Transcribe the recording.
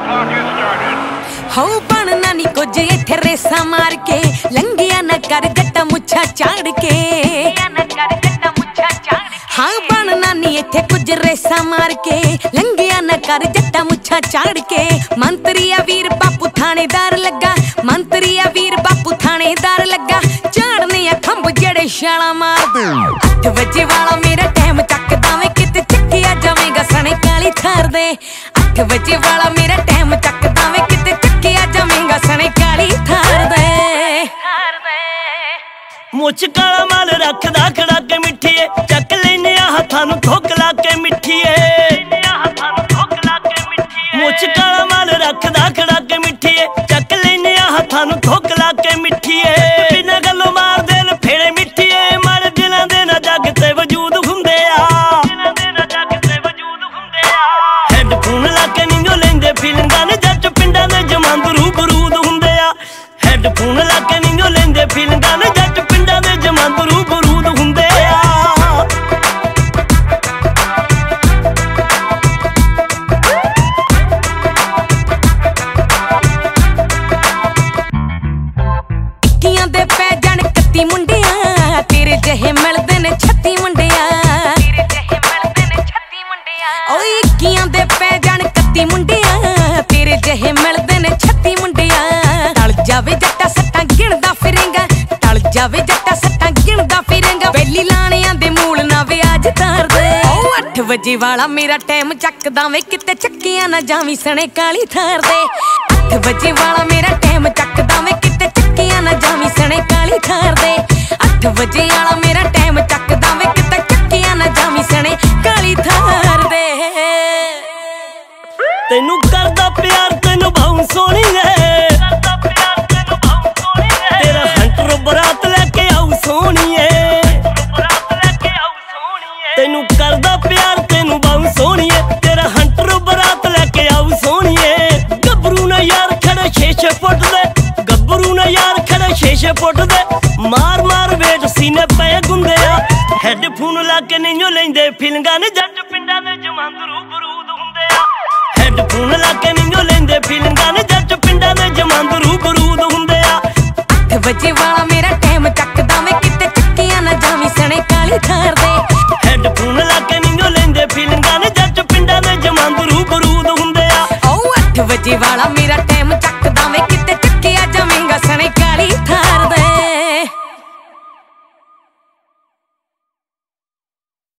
हो बनना नी कुछ इत्थे रेसा मार के लंगिया न कर जट्टा मुच्छा चाड़ के हाँ बनना नी इत्थे कुछ रेसा मार के लंगिया न कर जट्टा मुच्छा चाड़ के मंत्री आ वीर बापू थानेदार लगा मंत्री आ वीर बापू थानेदार लगा झाड़ने आ खंभ जड़े छाला मार 8 बजे वाला मेरा टाइम चकदा वे किते चक्किया जावेगा सने काली थार दे 8 बजे वाला मेरा टाइम चकदा वे किते चक्किया जावेगा सने काली थार दे मुछ काला माल रखदा खड़ा के मिठीए चक लेने हथां नूं ठोक ला के मिठीए मुछ काला माल रखदा खड़ा के मिठीए चक लेने हथां नूं ठोक ला के मिठीए बिना गल्लों मार देन फेरे मिठीए मारे दिलां दे ना जग ते वजूद हुंदे आ हेडफोन ला के नीओ लेंदे फीलिंगां ने जट पिंडां दे जमांदरू बरूद हुंदे आ हेडफोन ला के नीओ लेंदे फीलिंगां ने जट पिंडां दे जमांदरू बरूद हुंदे आ दे पै जान 31 मुंडिया तेरे जहे मिलदे ने 36 मुंडिया ओए 21 दे पै जान 31 मुंडिया तेरे जहे मिलदे ने 36 मुंडिया टल जावे जट्टा सट्टां गिणदा फिरेंगा टल जावे जट्टा सट्टां गिणदा फिरेंगा बेली लाणियां दे मूल ना विआज तार दे 8 बजे वाला मेरा टाइम चकदा वे किते चक्कियां ना जावी सने काली थार दे 8 बजे वाला मेरा टाइम चकदा वे किते चक्कियां ना जावी सने काली थार दे 8 बजे वाला मेरा टाइम चकदा वे किते चक्कियां ना जावी सने काली थार दे तेनू करदा प्यार तेनू भाऊं सोहणीए तेरा हंटर बरात लेके आऊ सोहणीए तेनू करदा प्यार तेनू भाऊं सोहणीए तेरा हंटर बरात लेके आऊ सोहणीए गबरू ना यार खड़े 6-6 फुट दे गबरू ना यार खड़े 6-6 फुट दे मार मार वेट सीने पे गुंदे आ हेडफोन ला के नहीं लेंदे फीलिंगां ने जट पिंडां दे जमांदरू बरूद हुंदे आ हेडफोन ला के नहीं लेंदे फीलिंगां ने जट पिंडां दे जमांदरू बरूद हुंदे आ 8 बजे वाला मेरा टाइम चकदा वे किते चक्कियां ना जावी सने काली थार दे हेडफोन ला के नहीं लेंदे फीलिंगां ने जट पिंडां दे जमांदरू बरूद हुंदे आ 8 बजे वाला मेरा